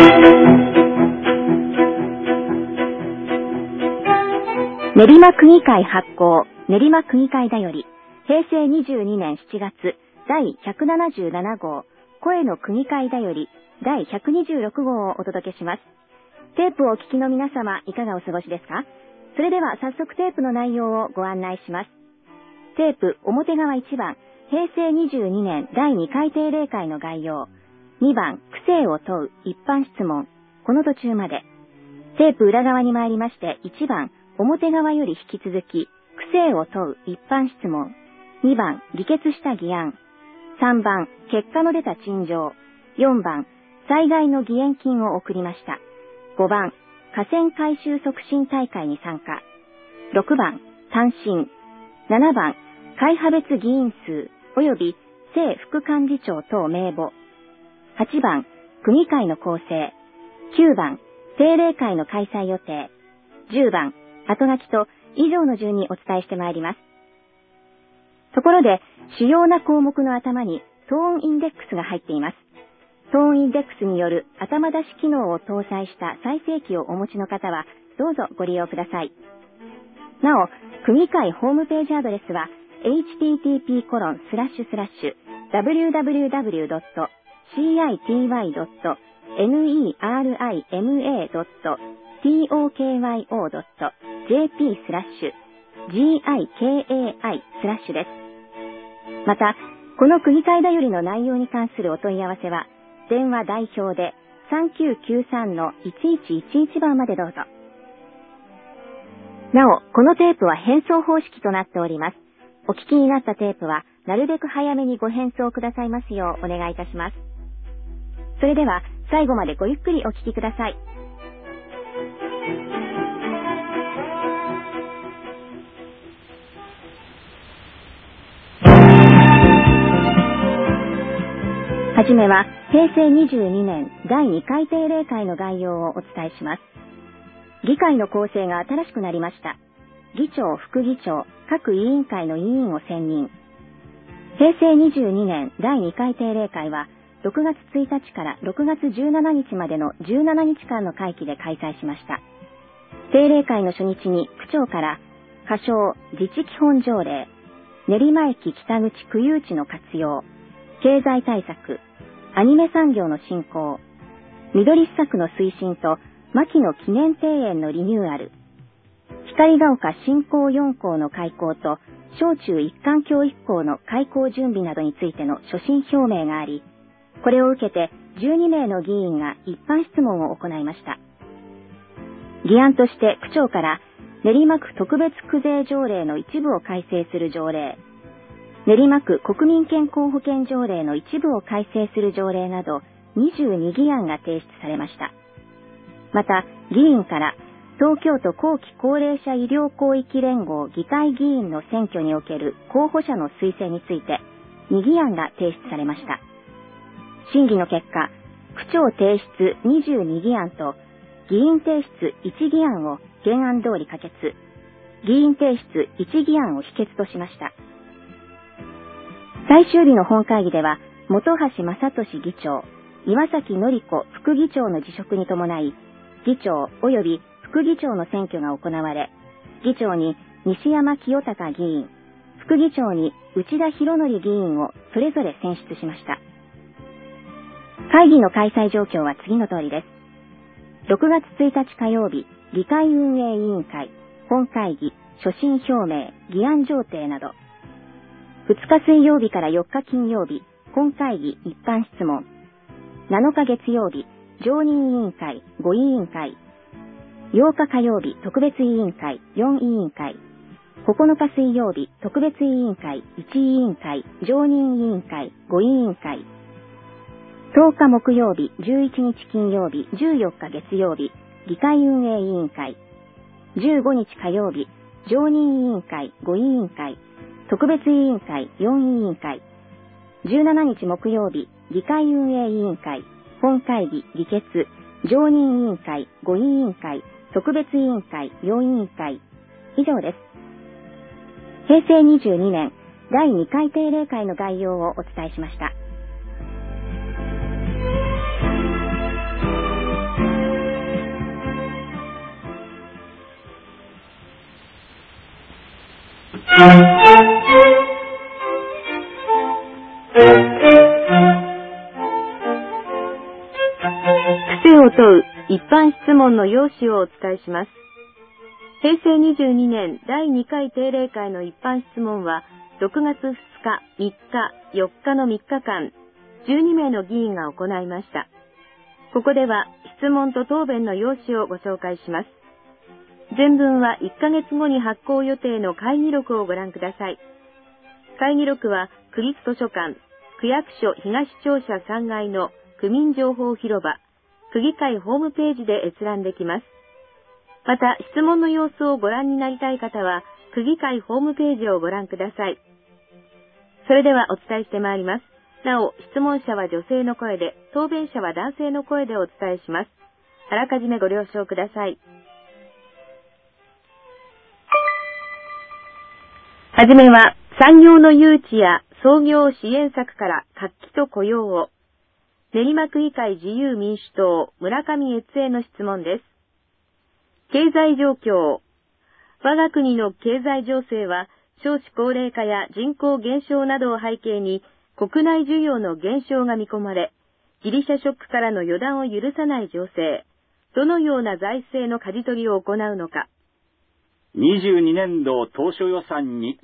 練馬区議会発行練馬区議会だより平成22年7月第177号声の区議会だより第126号をお届けします。テープをお聞きの皆様、いかがお過ごしですか？それでは早速テープの内容をご案内します。テープ表側1番、平成22年第2回定例会の概要。2番、区政を問う一般質問。この途中まで。テープ裏側に参りまして、1番、表側より引き続き、区政を問う一般質問。2番、議決した議案。3番、結果の出た陳情。4番、災害の義援金を送りました。5番、河川改修促進大会に参加。6番、単身。7番、会派別議員数及び正副幹事長等名簿。8番、区議会の構成。9番、定例会の開催予定。10番、後書きと以上の順にお伝えしてまいります。ところで、主要な項目の頭にトーンインデックスが入っています。トーンインデックスによる頭出し機能を搭載した再生機をお持ちの方は、どうぞご利用ください。なお、区議会ホームページアドレスは、http://www.cityyo.nerima.jp/gikai/ です。また、この区議会だよりの内容に関するお問い合わせは、電話代表で 3993-1111 番までどうぞ。なお、このテープは返送方式となっております。お聞きになったテープは、なるべく早めにご返送くださいますようお願いいたします。それでは、最後までごゆっくりお聞きください。はじめは、平成22年第2回定例会の概要をお伝えします。議会の構成が新しくなりました。議長、副議長、各委員会の委員を選任。平成22年第2回定例会は、6月1日から6月17日までの17日間の会期で開催しました。定例会の初日に区長から、仮称自治基本条例、練馬駅北口区有地の活用、経済対策、アニメ産業の振興、緑施策の推進と、牧野記念庭園のリニューアル、光が丘振興4校の開校と、小中一貫教育校の開校準備などについての所信表明があり、これを受けて12名の議員が一般質問を行いました。議案として区長から、練馬区特別区税条例の一部を改正する条例、練馬区国民健康保険条例の一部を改正する条例など22議案が提出されました。また、議員から、東京都後期高齢者医療広域連合議会議員の選挙における候補者の推薦について、2議案が提出されました。審議の結果、区長提出22議案と、議員提出1議案を原案通り可決、議員提出1議案を否決としました。最終日の本会議では、本橋正俊議長、岩崎典子副議長の辞職に伴い、議長及び副議長の選挙が行われ、議長に西山清隆議員、副議長に内田博則議員をそれぞれ選出しました。会議の開催状況は次の通りです。6月1日火曜日、議会運営委員会、本会議、所信表明、議案上呈など。2日水曜日から4日金曜日、本会議一般質問。7日月曜日、常任委員会5委員会。8日火曜日、特別委員会4委員会。9日水曜日、特別委員会1委員会、常任委員会5委員会。10日木曜日、11日金曜日、14日月曜日、議会運営委員会。15日火曜日、常任委員会5委員会。特別委員会4委員会。17日木曜日、議会運営委員会、本会議議決、常任委員会5委員会、特別委員会4委員会。以上です。平成22年第2回定例会の概要をお伝えしました。 癖を問う一般質問の要旨をお伝えします。平成22年第2回定例会の一般質問は、6月2日、3日、4日の3日間、12名の議員が行いました。ここでは質問と答弁の要旨をご紹介します。全文は1ヶ月後に発行予定の会議録をご覧ください。会議録は区立図書館、区役所東庁舎3階の区民情報広場、区議会ホームページで閲覧できます。また、質問の様子をご覧になりたい方は、区議会ホームページをご覧ください。それではお伝えしてまいります。なお、質問者は女性の声で、答弁者は男性の声でお伝えします。あらかじめご了承ください。はじめは、産業の誘致や創業支援策から活気と雇用を。練馬区議会自由民主党、村上悦への質問です。経済状況。我が国の経済情勢は、少子高齢化や人口減少などを背景に、国内需要の減少が見込まれ、ギリシャショックからの予断を許さない情勢。どのような財政の舵取りを行うのか。 22年度当初予算に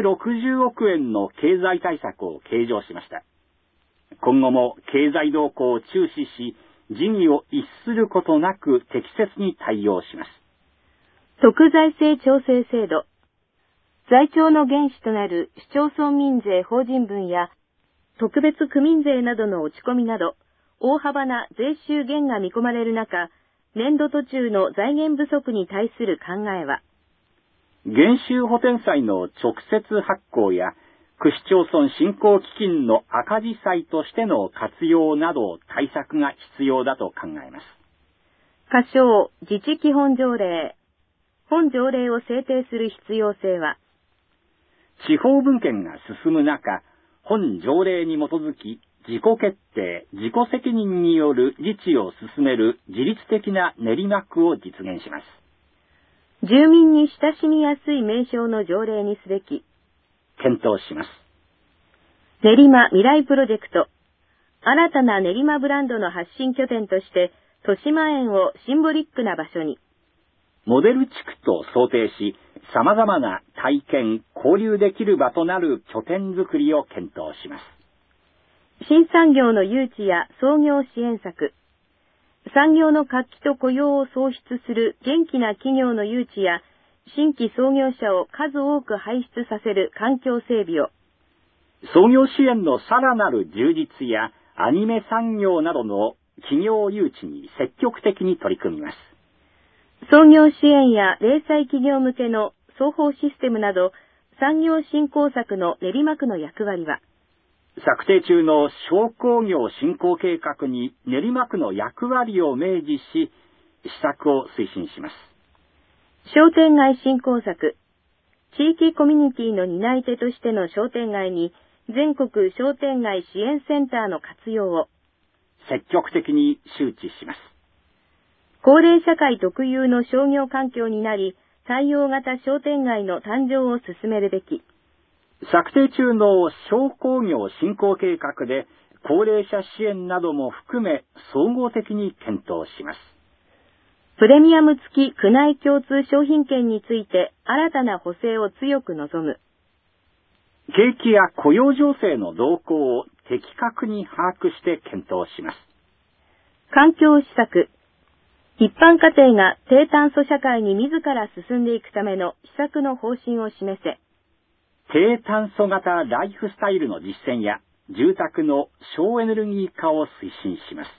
160億円の経済対策を計上しました。今後も経済動向を注視し、時宜を逸することなく適切に対応します。 特財政調整制度。財庁の原資となる市町村民税法人分や特別区民税などの落ち込みなど、大幅な税収減が見込まれる中、年度途中の財源不足に対する考えは、 減収補填債の直接発行や区市町村振興基金の赤字債としての活用など対策が必要だと考えます。 仮称自治基本条例。本条例を制定する必要性は、 地方分権が進む中、本条例に基づき自己決定、自己責任による自治を進める自律的な練馬区を実現します。 住民に親しみやすい名称の条例にすべき。 検討します。 練馬未来プロジェクト。新たな練馬ブランドの発信拠点として、豊島園をシンボリックな場所に。 モデル地区と想定し、様々な体験、交流できる場となる拠点づくりを検討します。 新産業の誘致や創業支援策。産業の活気と雇用を創出する元気な企業の誘致や、新規創業者を数多く輩出させる環境整備を。 創業支援のさらなる充実やアニメ産業などの企業誘致に積極的に取り組みます。 創業支援や零細企業向けの双方システムなど産業振興策の練馬区の役割は、 策定中の商工業振興計画に練馬区の役割を明示し、施策を推進します。 商店街振興策。地域コミュニティの担い手としての商店街に全国商店街支援センターの活用を。 積極的に周知します。 高齢社会特有の商業環境になり、対応型商店街の誕生を進めるべき。 策定中の商工業振興計画で高齢者支援なども含め総合的に検討します。 プレミアム付き区内共通商品券について新たな補正を強く望む。 景気や雇用情勢の動向を的確に把握して検討します。 環境施策。一般家庭が低炭素社会に自ら進んでいくための施策の方針を示せ。 低炭素型ライフスタイルの実践や住宅の省エネルギー化を推進します。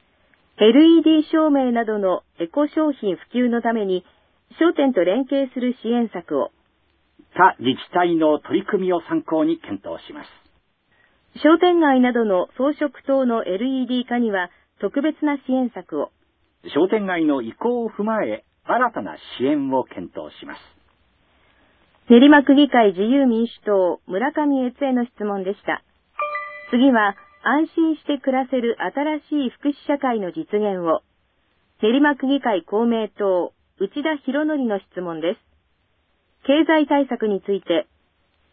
LED 照明などのエコ商品普及のために商店と連携する支援策を。 他自治体の取り組みを参考に検討します。 商店街などの装飾灯の LED 化には特別な支援策を。 商店街の意向を踏まえ新たな支援を検討します。 練馬区議会自由民主党村上悦への質問でした。次は安心して暮らせる新しい福祉社会の実現を。練馬区議会公明党内田博則の質問です。経済対策について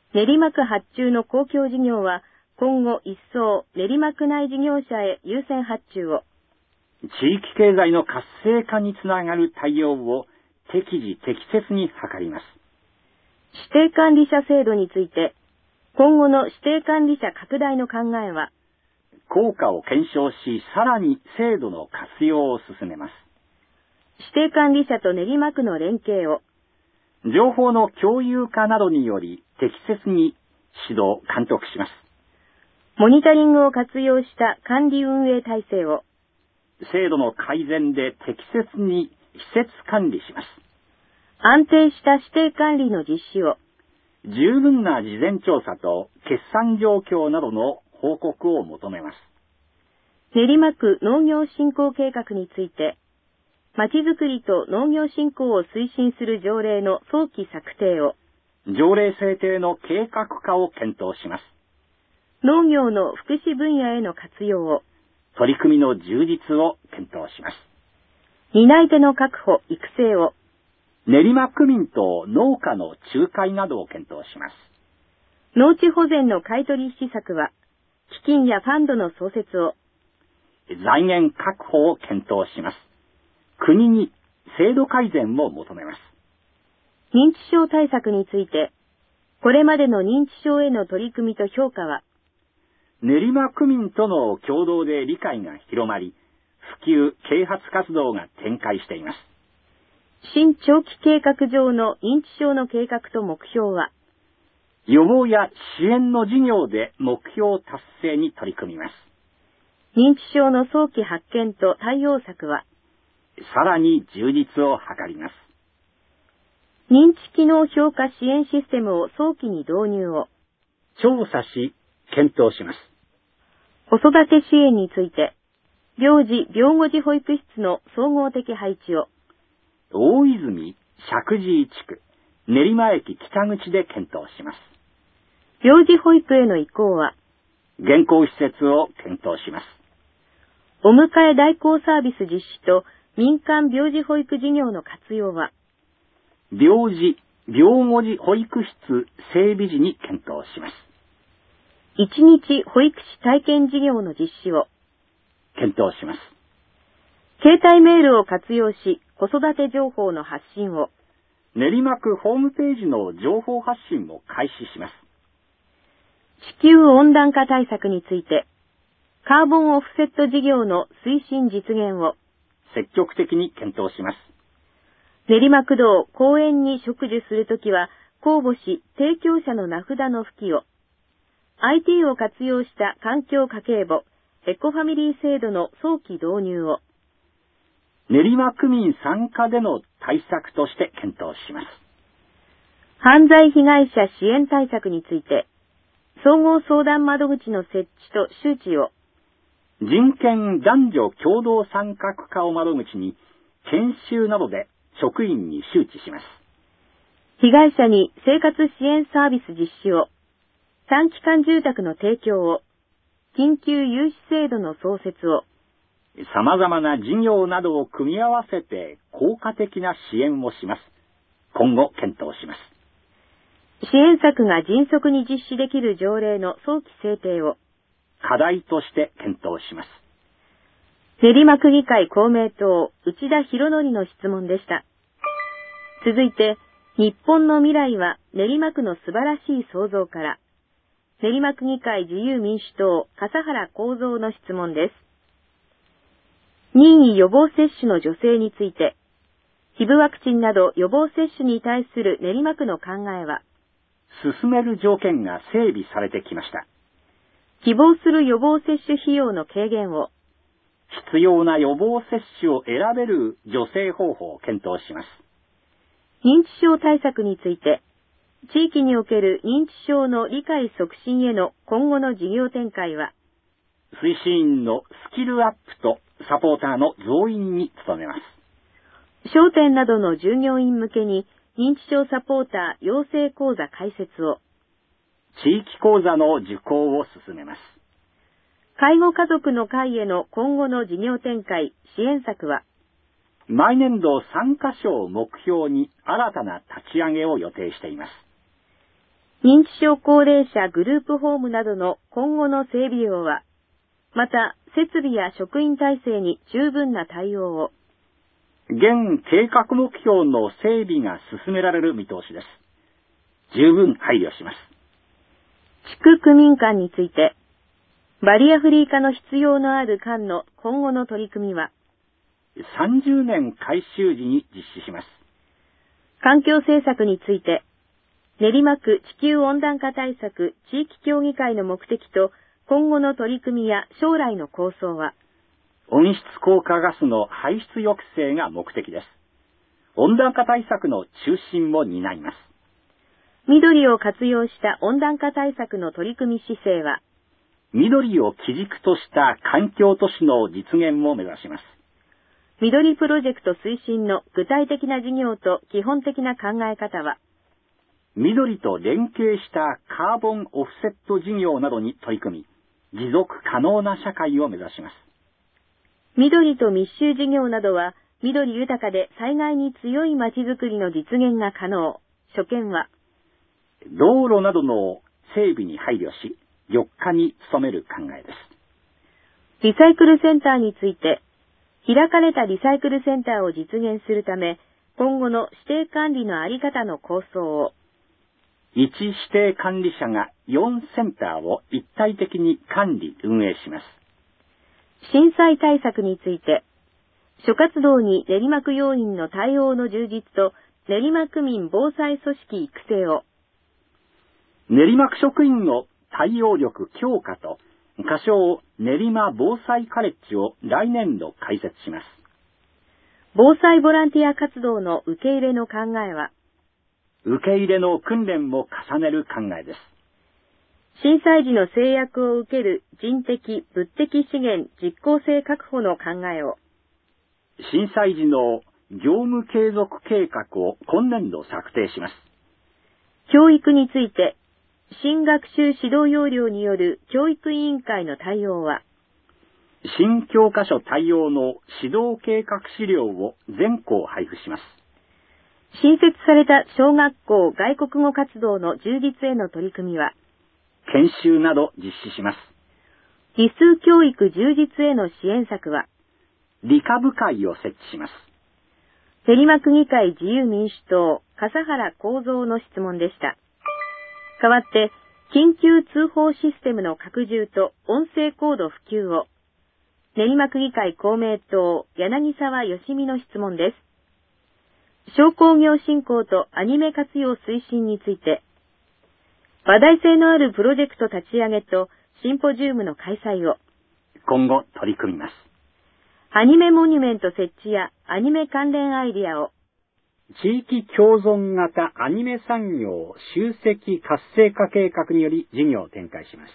練馬区発注の公共事業は今後一層練馬区内事業者へ優先発注を。 地域経済の活性化につながる対応を適時適切に図ります。 指定管理者制度について、今後の指定管理者拡大の考えは、 効果を検証し、さらに制度の活用を進めます。 指定管理者と練馬区の連携を。 情報の共有化などにより適切に指導・監督します。 モニタリングを活用した管理運営体制を。 制度の改善で適切に施設管理します。 安定した指定管理の実施を。 十分な事前調査と決算状況などの報告を求めます。 練馬区農業振興計画について、まちづくりと農業振興を推進する条例の早期策定を。 条例制定の計画化を検討します。 農業の福祉分野への活用を。 取り組みの充実を検討します。 担い手の確保・育成を。 練馬区民と農家の仲介などを検討します。 農地保全の買取施策は、基金やファンドの創設を。 財源確保を検討します。国に制度改善を求めます。 認知症対策について、これまでの認知症への取り組みと評価は、 練馬区民との共同で理解が広まり、普及・啓発活動が展開しています。 新長期計画上の認知症の計画と目標は、 予防や支援の事業で目標達成に取り組みます。 認知症の早期発見と対応策は、 さらに充実を図ります。 認知機能評価支援システムを早期に導入を。 調査し、検討します。 子育て支援について、病児・病後児保育室の総合的配置を。 大泉・石神井地区、練馬駅北口で検討します。 病児保育への移行は、 現行施設を検討します。 お迎え代行サービス実施と民間病児保育事業の活用は、 病児・病後児保育室整備時に検討します。 一日保育士体験事業の実施を。 検討します。 携帯メールを活用し、子育て情報の発信を。 練馬区ホームページの情報発信も開始します。 地球温暖化対策について、カーボンオフセット事業の推進実現を。 積極的に検討します。 練馬区道・公園に植樹するときは、公募し、提供者の名札の付記を。IT を活用した環境家計簿、エコファミリー制度の早期導入を。 練馬区民参加での対策として検討します。 犯罪被害者支援対策について、総合相談窓口の設置と周知を。 人権男女共同参画課を窓口に、研修などで職員に周知します。 被害者に生活支援サービス実施を。短期間住宅の提供を。緊急融資制度の創設を。 様々な事業などを組み合わせて効果的な支援をします。今後検討します。 支援策が迅速に実施できる条例の早期制定を。 課題として検討します。 練馬区議会公明党内田博則の質問でした。続いて、日本の未来は練馬区の素晴らしい創造から。練馬区議会自由民主党笠原幸三の質問です。任意予防接種の助成について、ヒブワクチンなど予防接種に対する練馬区の考えは、 進める条件が整備されてきました。 希望する予防接種費用の軽減を、 必要な予防接種を選べる助成方法を検討します。 認知症対策について、地域における認知症の理解促進への今後の事業展開は、 推進員のスキルアップとサポーターの増員に努めます。 商店などの従業員向けに認知症サポーター養成講座開設を、 地域講座の受講を進めます。 介護家族の会への今後の事業展開、支援策は、 毎年度3カ所を目標に新たな立ち上げを予定しています。 認知症高齢者グループホームなどの今後の整備量は、また設備や職員体制に十分な対応を。 現計画目標の整備が進められる見通しです。十分配慮します。 地区区民間について、バリアフリー化の必要のある間の今後の取り組みは、 30年改修時に実施します。 環境政策について、練馬区地球温暖化対策地域協議会の目的と今後の取り組みや将来の構想は、 温室効果ガスの排出抑制が目的です。温暖化対策の中心も担います。 緑を活用した温暖化対策の取り組み姿勢は、 緑を基軸とした環境都市の実現を目指します。 緑プロジェクト推進の具体的な事業と基本的な考え方は、 緑と連携したカーボンオフセット事業などに取り組み、持続可能な社会を目指します。 緑と密集事業などは、緑豊かで災害に強い街づくりの実現が可能。所見は、 道路などの整備に配慮し、緑化に努める考えです。 リサイクルセンターについて、開かれたリサイクルセンターを実現するため、今後の指定管理のあり方の構想を、 1指定管理者が4センターを一体的に管理運営します。 震災対策について、諸活動に練馬区要員の対応の充実と練馬区民防災組織育成を、 練馬区職員の対応力強化と仮称練馬防災カレッジを来年度開設します。 防災ボランティア活動の受け入れの考えは、 受け入れの訓練も重ねる考えです。 震災時の制約を受ける人的・物的資源実効性確保の考えを、 震災時の業務継続計画を今年度策定します。 教育について、新学習指導要領による教育委員会の対応は、 新教科書対応の指導計画資料を全校配布します。 新設された小学校外国語活動の充実への取り組みは、 研修など実施します。 理数教育充実への支援策は、 理科部会を設置します。 練馬区議会自由民主党、笠原幸三の質問でした。代わって、緊急通報システムの拡充と音声コード普及を、練馬区議会公明党、柳沢義美の質問です。商工業振興とアニメ活用推進について、話題性のあるプロジェクト立ち上げとシンポジウムの開催を、 今後取り組みます。 アニメモニュメント設置やアニメ関連アイデアを、 地域共存型アニメ産業集積活性化計画により事業を展開します。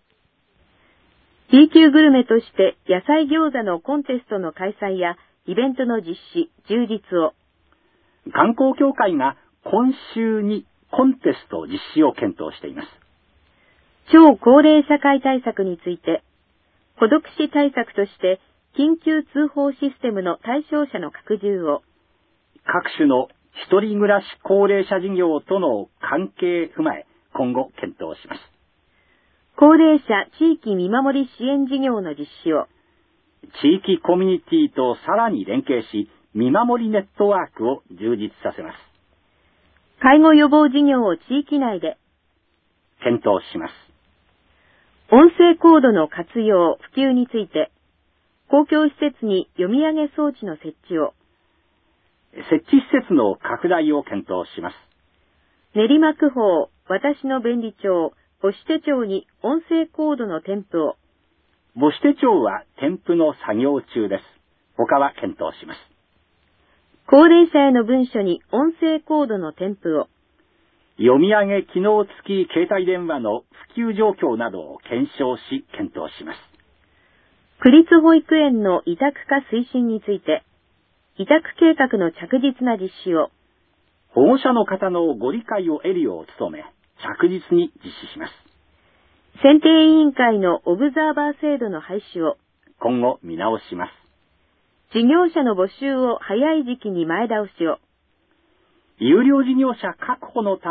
B 級グルメとして野菜餃子のコンテストの開催やイベントの実施、充実を、 観光協会が今週にコンテスト実施を検討しています。 超高齢社会対策について、孤独死対策として緊急通報システムの対象者の拡充を、 各種の一人暮らし高齢者事業との関係踏まえ、今後検討します。 高齢者地域見守り支援事業の実施を、 地域コミュニティとさらに連携し、見守りネットワークを充実させます。 介護予防事業を地域内で、 検討します。 音声コードの活用・普及について、公共施設に読み上げ装置の設置を、 設置施設の拡大を検討します。 練馬区法、私の便利帳、母子手帳に音声コードの添付を、 母子手帳は添付の作業中です。他は検討します。 高齢者への文書に音声コードの添付を、 読み上げ機能付き携帯電話の普及状況などを検証し検討します。 区立保育園の委託化推進について、委託計画の着実な実施を、 保護者の方のご理解を得るよう努め、着実に実施します。 選定委員会のオブザーバー制度の廃止を、 今後見直します。 事業者の募集を早い時期に前倒しを、 有料事業者確保のため、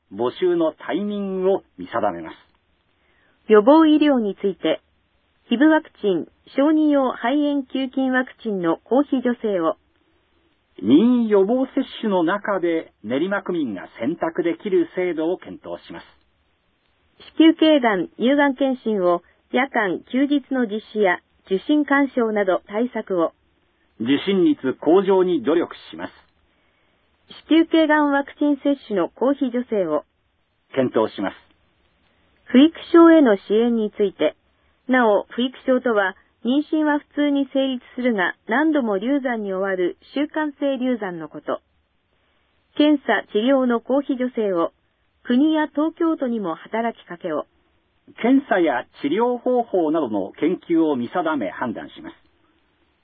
募集のタイミングを見定めます。 予防医療について、ヒブワクチン、小児用肺炎球菌ワクチンの公費助成を、 任意予防接種の中で練馬区民が選択できる制度を検討します。 子宮頸がん、乳がん検診を夜間、休日の実施や受診勧奨など対策を、 受診率向上に努力します。 子宮頸がんワクチン接種の公費助成を、 検討します。 不育症への支援について、なお、不育症とは、妊娠は普通に成立するが、何度も流産に終わる習慣性流産のこと。検査・治療の公費助成を、国や東京都にも働きかけを。 検査や治療方法などの研究を見定め判断します。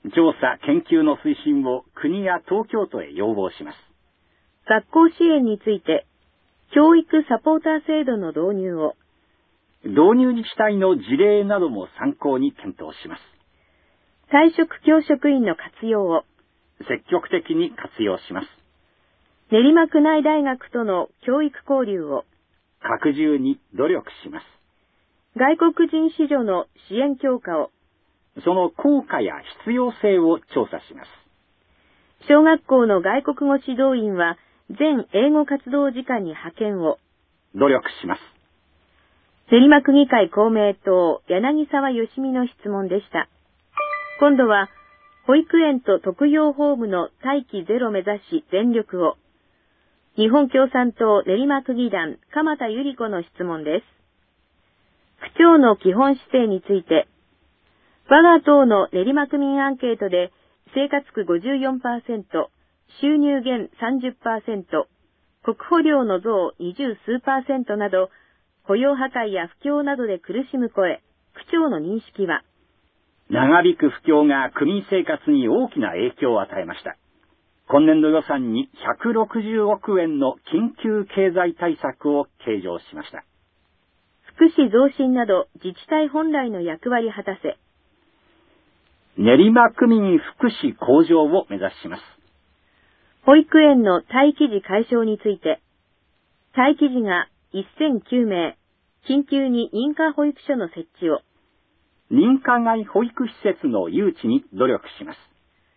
調査・研究の推進を国や東京都へ要望します。 学校支援について、教育サポーター制度の導入を。 導入自治体の事例なども参考に検討します。 退職教職員の活用を。 積極的に活用します。 練馬区内大学との教育交流を。 拡充に努力します。 外国人子女の支援強化を。 その効果や必要性を調査します。 小学校の外国語指導員は全英語活動時間に派遣を。 努力します。 練馬区議会公明党柳沢よしみの質問でした。今度は保育園と特養ホームの待機ゼロ目指し全力を。日本共産党練馬区議団鎌田百合子の質問です。区長の基本姿勢について、我が党の練馬区民アンケートで生活苦 54%、収入減 30%、国保料の増20数%など、雇用破壊や不況などで苦しむ声、区長の認識は、 長引く不況が区民生活に大きな影響を与えました。今年度予算に160億円の緊急経済対策を計上しました。 福祉増進など自治体本来の役割果たせ。 練馬区民福祉向上を目指します。 保育園の待機児解消について、待機児が1009名、緊急に認可保育所の設置を。 認可外保育施設の誘致に努力します。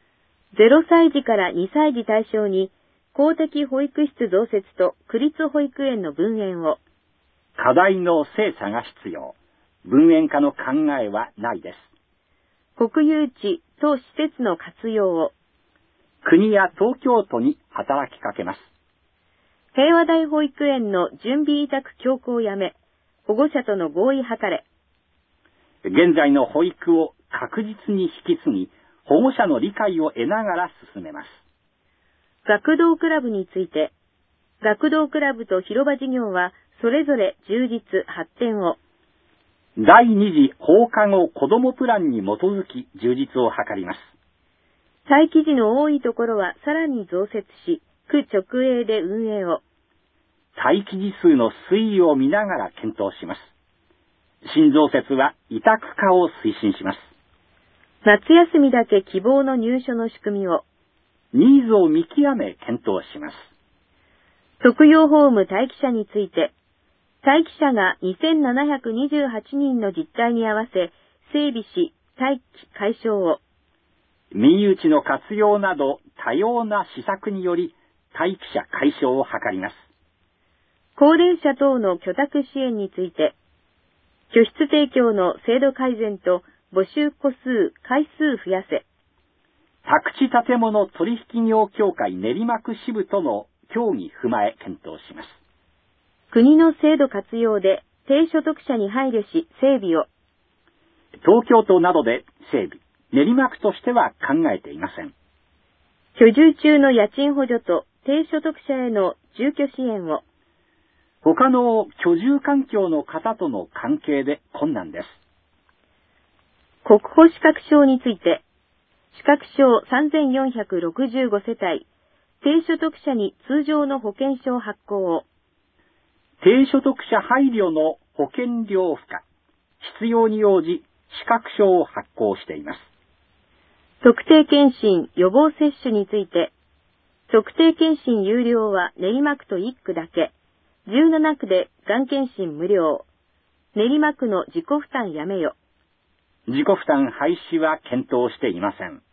0歳児から2歳児対象に公的保育室増設と区立保育園の分園を。 課題の精査が必要。分園化の考えはないです。 国有地等施設の活用を。 国や東京都に働きかけます。 平和大保育園の準備委託強行やめ、保護者との合意図れ。 現在の保育を確実に引き継ぎ、保護者の理解を得ながら進めます。 学童クラブについて、学童クラブと広場事業はそれぞれ充実発展を。 第2次放課後子どもプランに基づき充実を図ります。 待機児の多いところはさらに増設し、区直営で運営を。 待機児数の推移を見ながら検討します。新増設は委託化を推進します。 夏休みだけ希望の入所の仕組みを。 ニーズを見極め検討します。 特養ホーム待機者について、待機者が2728人の実態に合わせ整備し待機解消を。 民有地の活用など多様な施策により待機者解消を図ります。 高齢者等の居宅支援について、居室提供の制度改善と募集個数、回数増やせ。 宅地建物取引業協会練馬区支部との協議踏まえ検討します。 国の制度活用で低所得者に配慮し整備を。 東京都などで整備、練馬区としては考えていません。 居住中の家賃補助と低所得者への住居支援を。 他の居住環境の方との関係で困難です。 国保資格証について、資格証3465世帯、低所得者に通常の保険証発行を。 低所得者配慮の保険料付加、必要に応じ資格証を発行しています。 特定健診予防接種について、特定健診有料は練馬区と1区だけ、 17区でがん検診無料。練馬区の自己負担やめよ。 自己負担廃止は検討していません。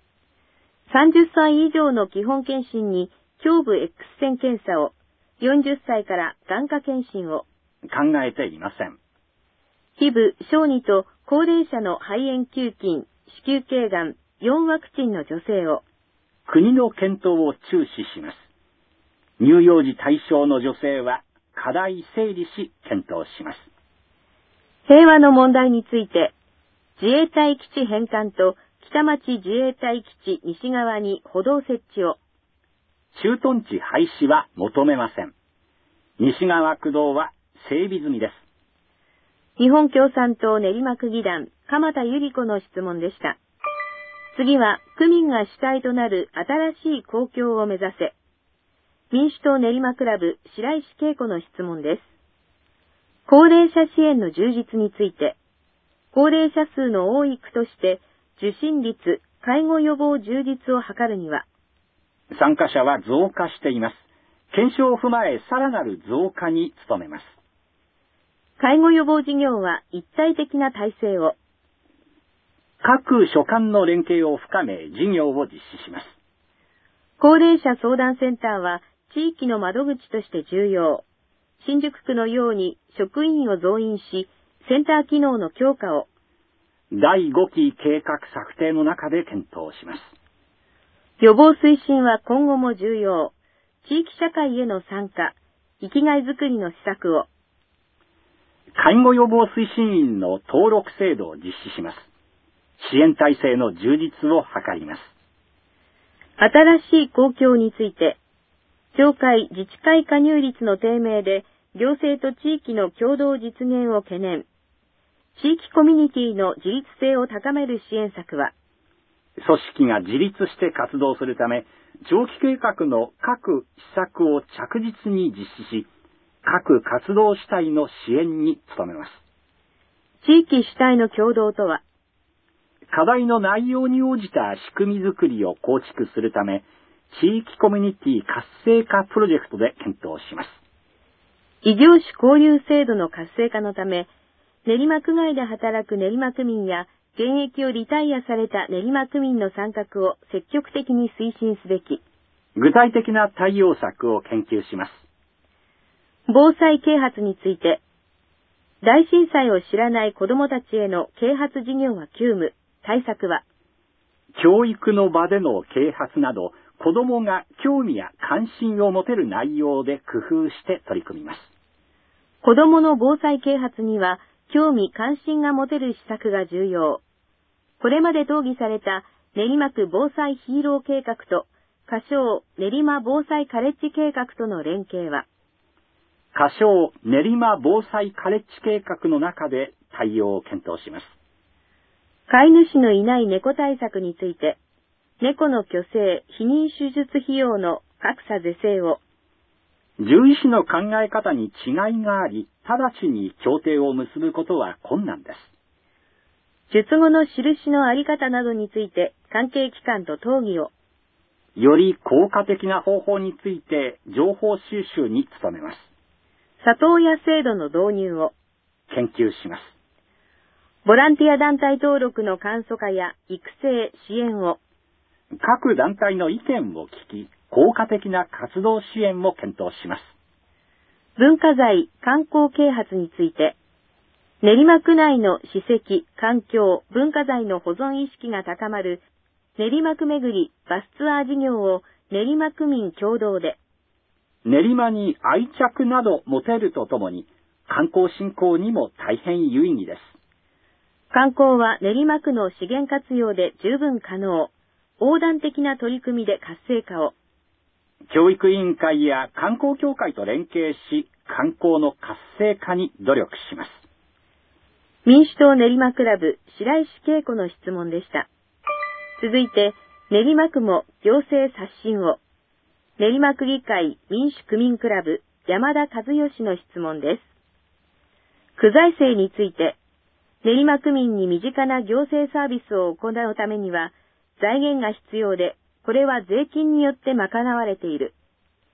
30歳以上の基本検診に胸部 X 線検査を、40歳から眼科検診を。 考えていません。 皮膚、小児と高齢者の肺炎球菌、子宮頸がん、4ワクチンの助成を。 国の検討を注視します。乳幼児対象の助成は課題整理し検討します。 平和の問題について、自衛隊基地返還と北町自衛隊基地西側に歩道設置を。 駐屯地廃止は求めません。西側区道は整備済みです。 日本共産党練馬区議団、鎌田百合子の質問でした。次は、区民が主体となる新しい公共を目指せ。民主党練馬クラブ、白石恵子の質問です。高齢者支援の充実について、高齢者数の多い区として、受診率、介護予防充実を図るには、 参加者は増加しています。検証を踏まえ、さらなる増加に努めます。 介護予防事業は一体的な体制を。 各所管の連携を深め、事業を実施します。 高齢者相談センターは地域の窓口として重要。新宿区のように職員を増員し、センター機能の強化を。 第5期計画策定の中で検討します。 予防推進は今後も重要。地域社会への参加、生きがいづくりの施策を。 介護予防推進員の登録制度を実施します。支援体制の充実を図ります。 新しい公共について、町会自治会加入率の低迷で行政と地域の共同実現を懸念。地域コミュニティの自立性を高める支援策は、 組織が自立して活動するため、長期計画の各施策を着実に実施し、各活動主体の支援に努めます。 地域主体の共同とは、 課題の内容に応じた仕組みづくりを構築するため、地域コミュニティ活性化プロジェクトで検討します。 異業種交流制度の活性化のため、練馬区外で働く練馬区民や現役をリタイアされた練馬区民の参画を積極的に推進すべき。 具体的な対応策を研究します。 防災啓発について、大震災を知らない子どもたちへの啓発事業は急務、対策は、 教育の場での啓発など、子どもが興味や関心を持てる内容で工夫して取り組みます。 子どもの防災啓発には、興味関心が持てる施策が重要。これまで討議された練馬区防災ヒーロー計画と、仮称練馬防災カレッジ計画との連携は、 仮称練馬防災カレッジ計画の中で対応を検討します。 飼い主のいない猫対策について、猫の去勢、避妊手術費用の格差是正を。 獣医師の考え方に違いがあり、直ちに協定を結ぶことは困難です。 術後の印のあり方などについて関係機関と討議を。 より効果的な方法について情報収集に努めます。 里親制度の導入を。 研究します。 ボランティア団体登録の簡素化や育成、支援を。 各団体の意見を聞き、効果的な活動支援も検討します。 文化財、観光啓発について、練馬区内の史跡、環境、文化財の保存意識が高まる練馬区巡りバスツアー事業を練馬区民共同で。 練馬に愛着など持てるとともに、観光振興にも大変有意義です。 観光は練馬区の資源活用で十分可能。横断的な取り組みで活性化を。 教育委員会や観光協会と連携し、観光の活性化に努力します。 民主党練馬クラブ、白石恵子の質問でした。続いて、練馬区も行政刷新を。練馬区議会民主区民クラブ、山田和義の質問です。区財政について、練馬区民に身近な行政サービスを行うためには、財源が必要で、これは税金によって賄われている。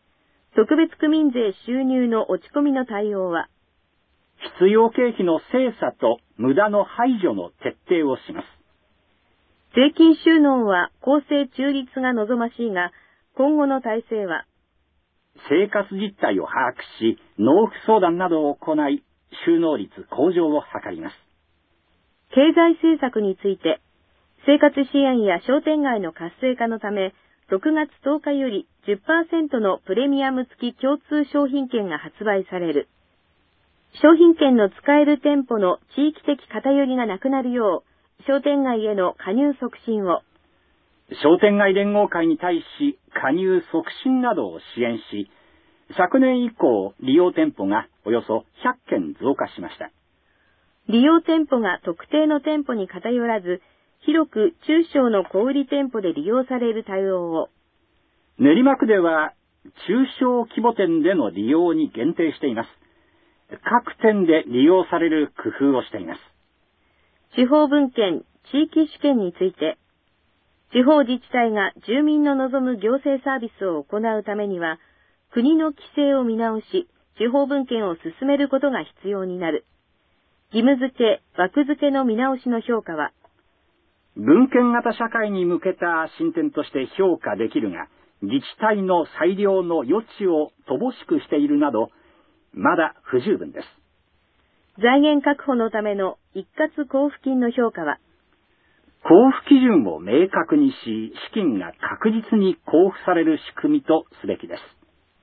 特別区民税収入の落ち込みの対応は、 必要経費の精査と無駄の排除の徹底をします。 税金収納は公正中立が望ましいが、今後の体制は、 生活実態を把握し、納付相談などを行い、収納率向上を図ります。 経済政策について、生活支援や商店街の活性化のため、6月10日より 10% のプレミアム付き共通商品券が発売される。商品券の使える店舗の地域的偏りがなくなるよう、商店街への加入促進を。 商店街連合会に対し加入促進などを支援し、昨年以降利用店舗がおよそ100件増加しました。 利用店舗が特定の店舗に偏らず、広く中小の小売店舗で利用される対応を。 練馬区では中小規模店での利用に限定しています。各店で利用される工夫をしています。 地方分権、地域主権について、地方自治体が住民の望む行政サービスを行うためには、国の規制を見直し、地方分権を進めることが必要になる。義務付け、枠付けの見直しの評価は、 分権型社会に向けた進展として評価できるが、自治体の裁量の余地を乏しくしているなど、まだ不十分です。 財源確保のための一括交付金の評価は、 交付基準を明確にし、資金が確実に交付される仕組みとすべきです。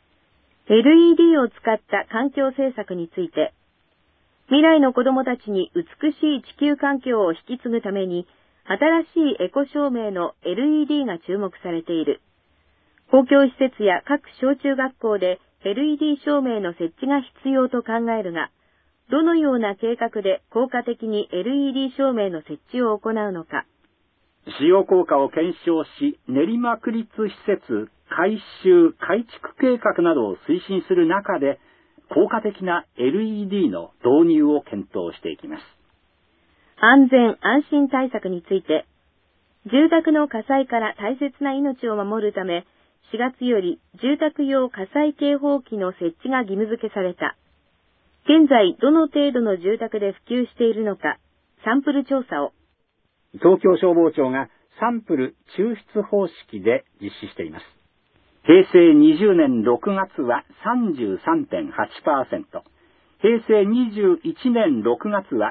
LED を使った環境政策について、未来の子どもたちに美しい地球環境を引き継ぐために、新しいエコ照明の LED が注目されている。公共施設や各小中学校で LED 照明の設置が必要と考えるが、どのような計画で効果的に LED 照明の設置を行うのか。 使用効果を検証し、練馬区立施設改修・改築計画などを推進する中で、効果的な LED の導入を検討していきます。 安全・安心対策について、住宅の火災から大切な命を守るため、4月より住宅用火災警報器の設置が義務付けされた。現在、どの程度の住宅で普及しているのか、サンプル調査を。 東京消防庁がサンプル抽出方式で実施しています。平成20年6月は 33.8%、平成21年6月は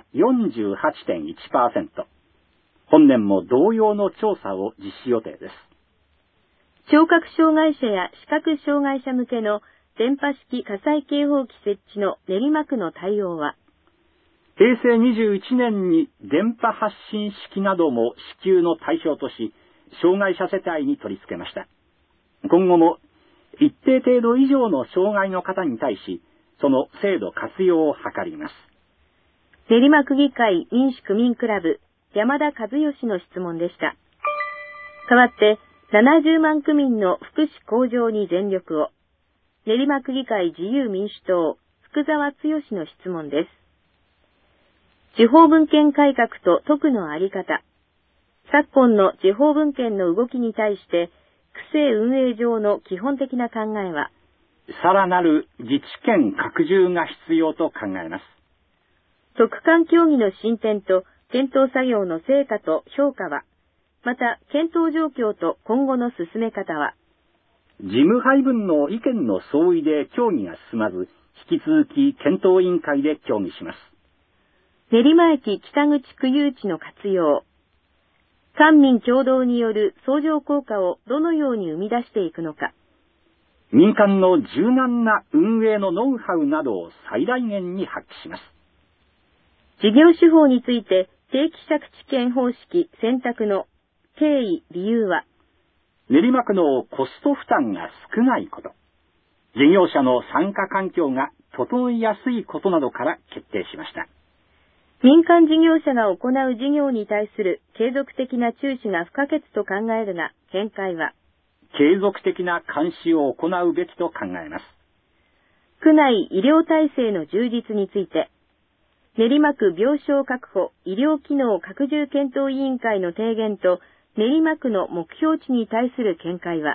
48.1%。本年も同様の調査を実施予定です。 聴覚障害者や視覚障害者向けの電波式火災警報器設置の練馬区の対応は、 平成21年に電波発信式なども支給の対象とし、障害者世帯に取り付けました。今後も一定程度以上の障害の方に対し、その制度活用を図ります。 練馬区議会民主区民クラブ山田和義の質問でした。代わって70万区民の福祉向上に全力を。練馬区議会自由民主党福沢剛の質問です。地方分権改革と特区のあり方。昨今の地方分権の動きに対して、区政運営上の基本的な考えは、 さらなる自治権拡充が必要と考えます。 特管協議の進展と検討作業の成果と評価は、また検討状況と今後の進め方は、 事務配分の意見の相違で協議が進まず、引き続き検討委員会で協議します。 練馬駅北口区有地の活用。官民共同による相乗効果をどのように生み出していくのか。 民間の柔軟な運営のノウハウなどを最大限に発揮します。 事業手法について定期借地権方式選択の経緯・理由は、 練馬区のコスト負担が少ないこと、事業者の参加環境が整いやすいことなどから決定しました。 民間事業者が行う事業に対する継続的な注視が不可欠と考えるが、見解は、 継続的な監視を行うべきと考えます。 区内医療体制の充実について、練馬区病床確保医療機能拡充検討委員会の提言と練馬区の目標値に対する見解は、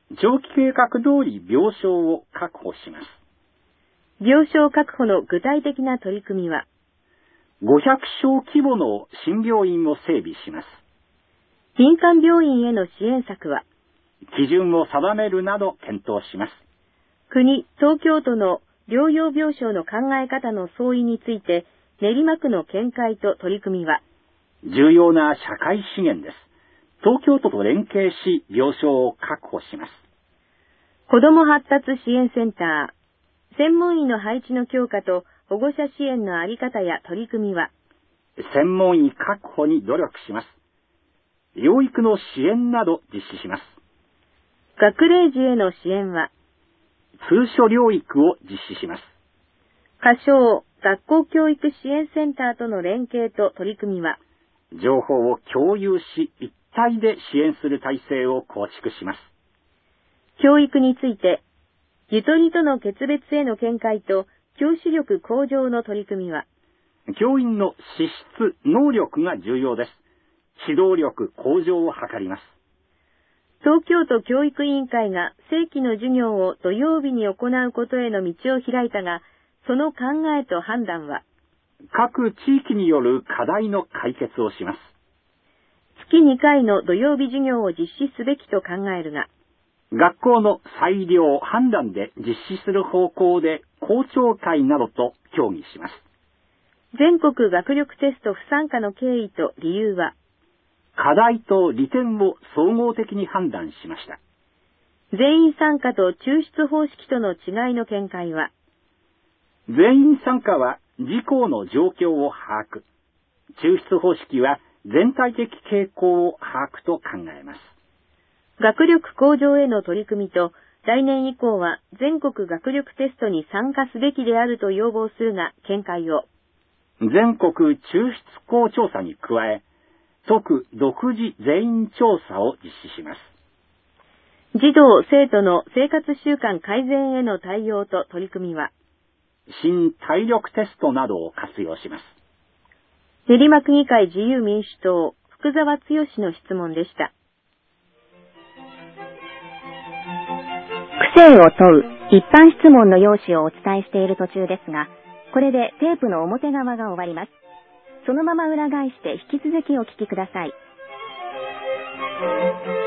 長期計画通り病床を確保します。 病床確保の具体的な取り組みは、 500床規模の新病院を整備します。 民間病院への支援策は、 基準を定めるなど検討します。 国、東京都の療養病床の考え方の相違について、練馬区の見解と取り組みは、 重要な社会資源です。東京都と連携し、病床を確保します。 子ども発達支援センター、専門医の配置の強化と保護者支援のあり方や取り組みは、 専門医確保に努力します。養育の支援など実施します。 学齢児への支援は、 通所療育を実施します。 仮称学校教育支援センターとの連携と取り組みは、 情報を共有し、一体で支援する体制を構築します。 教育について、ゆとりとの決別への見解と教師力向上の取り組みは、 教員の資質、能力が重要です。指導力向上を図ります。 東京都教育委員会が正規の授業を土曜日に行うことへの道を開いたが、その考えと判断は、 各地域による課題の解決をします。 月2回の土曜日授業を実施すべきと考えるが、 学校の裁量判断で実施する方向で校長会などと協議します。 全国学力テスト不参加の経緯と理由は、 課題と利点を総合的に判断しました。 全員参加と抽出方式との違いの見解は、 全員参加は自校の状況を把握。抽出方式は全体的傾向を把握と考えます。 学力向上への取り組みと、来年以降は全国学力テストに参加すべきであると要望するが、見解を。 全国抽出校調査に加え、特独自全員調査を実施します。 児童・生徒の生活習慣改善への対応と取り組みは、 新体力テストなどを活用します。 練馬区議会自由民主党、福沢剛の質問でした。 区政を問う一般質問の用紙をお伝えしている途中ですが、これでテープの表側が終わります。そのまま裏返して引き続きお聞きください。